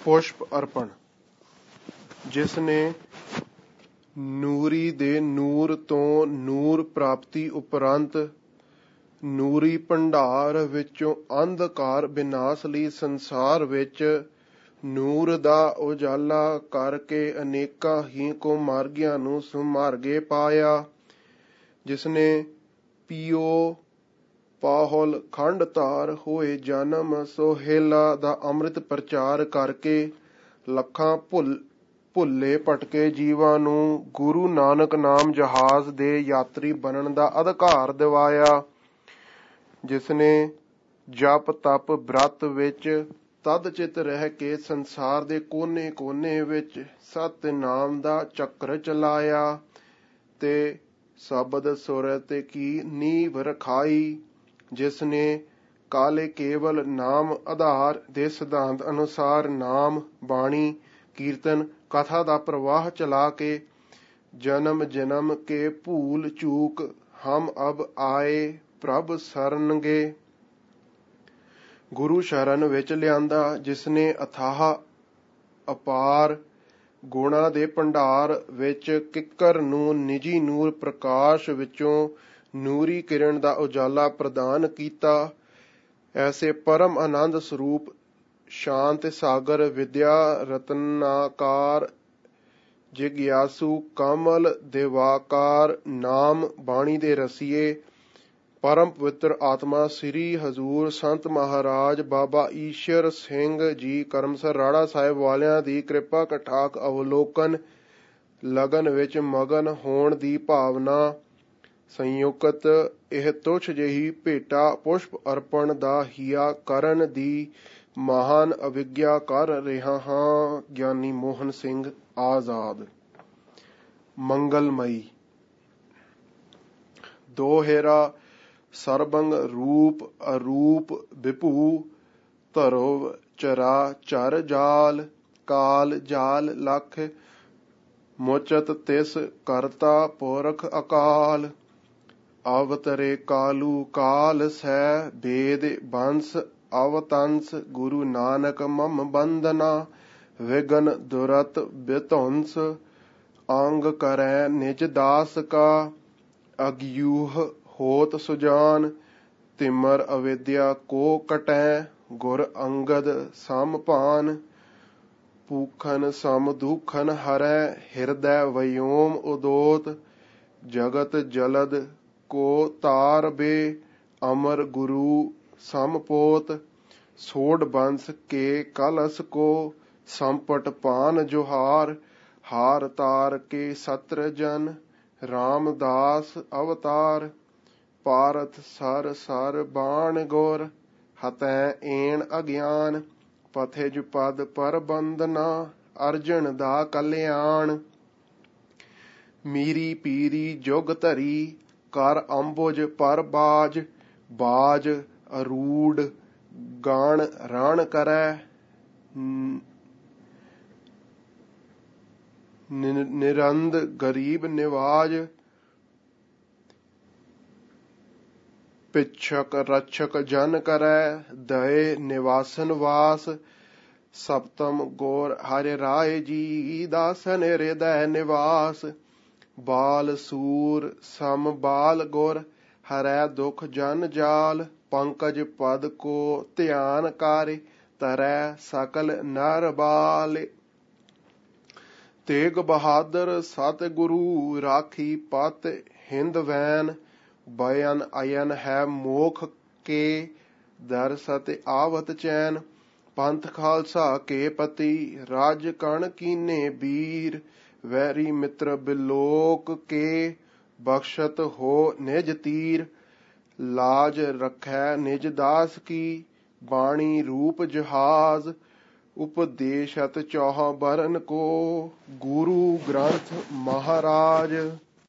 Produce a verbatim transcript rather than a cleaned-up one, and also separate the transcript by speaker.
Speaker 1: ਪੁਸ਼ਪ ਅਰਪਣ। ਜਿਸ ਨੇ ਨੂਰੀ ਦੇ ਨੂਰ ਤੋਂ ਨੂਰ ਪ੍ਰਾਪਤੀ ਉਪਰੰਤ ਨੂਰੀ ਭੰਡਾਰ ਵਿੱਚੋਂ ਅੰਧਕਾਰ ਵਿਨਾਸ਼ ਲਈ ਸੰਸਾਰ ਵਿੱਚ ਨੂਰ ਦਾ ਉਜਾਲਾ ਕਰਕੇ ਅਨੇਕਾਂ ਹੀ ਕੋ ਮਾਰਗੀਆਂ ਨੂੰ ਸੁਮਾਰਗੇ ਪਾਇਆ। ਜਿਸ ਨੇ ਪੀਓ ਪਾਹੁਲ ਖੰਡ ਧਾਰ ਹੋਏ ਜਨਮ ਸੋਹੇਲਾ ਦਾ ਅੰਮ੍ਰਿਤ ਪ੍ਰਚਾਰ ਕਰਕੇ ਲੱਖਾਂ ਭੁੱਲ ਭੁੱਲੇ ਭਟਕੇ ਜੀਵਾਂ ਨੂੰ ਗੁਰੂ ਨਾਨਕ ਨਾਮ ਜਹਾਜ਼ ਦੇ ਯਾਤਰੀ ਬਣਨ ਦਾ ਅਧਿਕਾਰ ਦਿਵਾਇਆ। ਜਿਸ ਨੇ ਜਪ ਤਪ ਬ੍ਰਤ ਵਿੱਚ ਤਦ ਚਿਤ ਰਹਿ ਕੇ ਸੰਸਾਰ ਦੇ ਕੋਨੇ ਕੋਨੇ ਵਿੱਚ ਸਤ ਨਾਮ ਦਾ ਚੱਕਰ ਚਲਾਇਆ ਤੇ ਸ਼ਬਦ ਸੁਰਤ ਕੀ ਨੀਂਵ ਰਖਾਈ। ਜਿਸ ਨੇ ਕਾਲੇ ਕੇਵਲ ਨਾਮ ਆਧਾਰ ਦੇ ਸਿਧਾਂਤ ਅਨੁਸਾਰ ਨਾਮ ਬਾਣੀ ਕੀਰਤਨ ਕਥਾ ਦਾ ਪ੍ਰਵਾਹ ਚਲਾ ਕੇ ਜਨਮ ਜਨਮ ਕੇ ਭੂਲ ਚੂਕ ਹਮ ਅਬ ਆਏ ਪ੍ਰਭ ਸਰਨਗੇ ਗੁਰੂ ਸ਼ਰਨ ਵਿੱਚ ਲਿਆਂਦਾ। ਜਿਸ ਨੇ ਅਥਾਹ ਅਪਾਰ ਗੁਣਾ ਦੇ ਭੰਡਾਰ ਵਿੱਚ ਕਿੱਕਰ ਨੂੰ ਨਿਜੀ ਨੂਰ ਪ੍ਰਕਾਸ਼ ਵਿੱਚੋਂ ਨੂਰੀ ਕਿਰਨ ਦਾ ਉਜਾਲਾ ਪ੍ਰਦਾਨ ਕੀਤਾ। ਐਸੇ ਪਰਮ ਆਨੰਦ ਸਰੂਪ ਸ਼ਾਂਤ ਸਾਗਰ ਵਿਦਿਆ ਰਤਨਾਕਾਰ ਜਿਗਿਆਸੂ ਕਮਲ ਦੇਵਾਕਾਰ ਨਾਮ ਬਾਣੀ ਦੇ ਰਸੀਏ ਪਰਮ ਪਵਿੱਤਰ ਆਤਮਾ ਸ੍ਰੀ ਹਜ਼ੂਰ ਸੰਤ ਮਹਾਰਾਜ ਬਾਬਾ ਈਸ਼ਰ ਸਿੰਘ ਜੀ ਕਰਮਸਰ ਰਾੜਾ ਸਾਹਿਬ ਵਾਲਿਆਂ ਦੀ ਕਿਰਪਾ ਕਟਾਖ ਅਵਲੋਕਨ ਲਗਨ ਵਿੱਚ ਮਗਨ ਹੋਣ ਦੀ ਭਾਵਨਾ ਸੰਯੁਕਤ ਇਹ ਤੁਛ ਜਿਹੀ ਭੇਟਾ ਪੁਸ਼ਪ ਅਰਪਣ ਦਾ ਹਿਆ ਕਰਨ ਦੀ ਮਹਾਨ ਅਵਿਗਿਆ ਕਰ ਰਿਹਾ ਹਾਂ। ਗਿਆਨੀ ਮੋਹਨ ਸਿੰਘ ਆਜ਼ਾਦ। ਮੰਗਲਮਈ। ਦੋਹੇਰਾ ਸਰਬੰਗ ਰੂਪ ਅਰੂਪ ਵਿਭੂ ਧਰੁਵ ਚਰਾ ਚਰ ਜਾਲ ਕਾਲ ਜਾਲ ਲਖ ਮੁਚਤ ਤਿਸ ਕਰਤਾ ਪੁਰਖ ਅਕਾਲ ਅਵਤਰੇ ਕਾਲੂ ਕਾਲ ਸੈ ਭੇਦ ਬੰਸ ਅਵਤੰਸ ਗੁਰੂ ਨਾਨਕ ਮਮ ਬੰਦਨਾ ਵਿਗਨ ਦੁਰਤ ਬਿਧੁੰਸ ਅੰਗ ਕਰੈ ਨਿਜ ਦਾਸ ਕਾ ਅਗਿਊਹ ਹੋਤ ਸੁਜਾਨ ਤਿਮਰ ਅਵਿਦਿਆ ਕੋ ਕਟੈ ਗੁਰ ਅੰਗਦ ਸਮ ਭਾਨ ਭੂਖਨ ਸਮ ਦੁਖਨ ਹਰੈ ਹਿਰਦੈ ਵਯੋਮ ਉਦੋਤ ਜਗਤ ਜਲਦ ਕੋ ਤਾਰ ਬੇ ਅਮਰ ਗੁਰੂ ਸਮਪੋਤ ਸੋੜ ਬੰਸ ਕੇ ਕਲਸ ਕੋ ਸੰਪਟ ਪਾਨ ਜੁਹਾਰ ਹਾਰ ਤਾਰ ਕੇ ਸਤਰ ਜਨ ਰਾਮਦਾਸ ਅਵਤਾਰ ਭਾਰਤ ਸਰ ਸਰ ਬਾਣ ਗੁਰ ਹਤੈ ਏਣ ਅਗਿਆਨ ਪਥਿਜ ਪਦ ਪਰ ਬੰਦਨਾ ਅਰਜਨ ਦਾ ਕਲਿਆਣ ਮੀਰੀ ਪੀਰੀ ਜੁਗ ਧਰੀ ਕਰ ਅੰਬੁਜ ਪਰ ਬਾਜ ਬਾਜ ਅਰੂੜ ਗਾਣ ਰਾਣ ਕਰੈ ਨਿਰੰਦ ਗਰੀਬ ਨਿਵਾਜ ਪਿਛਕ ਰਛਕ ਜਨ ਕਰੈ ਦਏ ਨਿਵਾਸਨ ਵਾਸ ਸਪਤਮ ਗੌਰ ਹਰਿ ਰਾਏ ਜੀ ਦਾਸਨ ਹਿਰਦੈ ਨਿਵਾਸ ਬਾਲ ਸੂਰ ਸਮ ਬਾਲ ਗੁਰ ਹਰੈ ਦੁਖ ਜਨ ਜਾਲ ਪੰਕਜ ਪਦ ਕੋ ਧਿਆਨ ਕਾਰਿ ਤਰੈ ਸਕਲ ਨਰ ਬਾਲ ਤੇਗ ਬਹਾਦਰ ਸਤ ਗੁਰੂ ਰਾਖੀ ਪਤ ਹਿੰਦ ਵੈਨ ਬਯਨ ਅਯਨ ਹੈ ਮੋਖ ਕੇ ਦਰ ਸਤ ਆਵਤ ਚੈਨ ਪੰਥ ਖਾਲਸਾ ਕੇ ਪਤੀ ਰਾਜ ਕਣ ਕੀਨੇ ਬੀਰ ਵੈਰੀ ਮਿੱਤਰ ਬਿਲੋਕ ਕੇ ਬਖਸ਼ਤ ਹੋ ਨਿਜ ਤੀਰ ਲਾਜ ਰਖੈ ਨਿਜ ਦਾਸ ਕੀ ਬਾਣੀ ਰੂਪ ਜਹਾਜ਼ ਉਪਦੇਸ਼ਤ ਚੌਹ ਬਰਨ ਕੋ ਗੁਰੂ ਗ੍ਰੰਥ ਮਹਾਰਾਜ।